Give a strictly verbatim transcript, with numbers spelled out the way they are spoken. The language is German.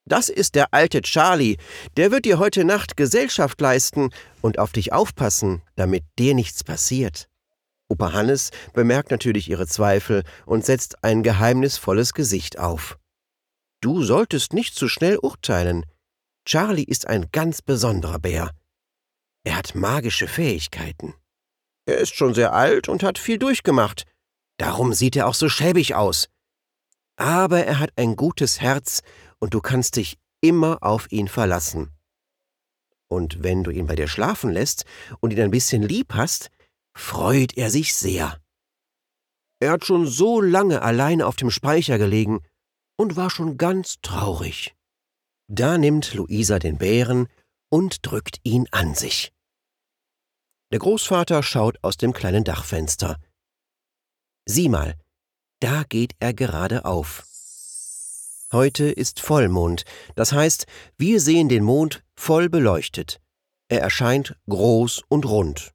Das ist der alte Charlie. Der wird dir heute Nacht Gesellschaft leisten und auf dich aufpassen, damit dir nichts passiert.« Opa Hannes bemerkt natürlich ihre Zweifel und setzt ein geheimnisvolles Gesicht auf. »Du solltest nicht zu schnell urteilen. Charlie ist ein ganz besonderer Bär. Er hat magische Fähigkeiten. Er ist schon sehr alt und hat viel durchgemacht. Darum sieht er auch so schäbig aus. Aber er hat ein gutes Herz und du kannst dich immer auf ihn verlassen. Und wenn du ihn bei dir schlafen lässt und ihn ein bisschen lieb hast, freut er sich sehr. Er hat schon so lange alleine auf dem Speicher gelegen und war schon ganz traurig.« Da nimmt Luisa den Bären und drückt ihn an sich. Der Großvater schaut aus dem kleinen Dachfenster. Sieh mal, da geht er gerade auf. Heute ist Vollmond, das heißt, wir sehen den Mond voll beleuchtet. Er erscheint groß und rund.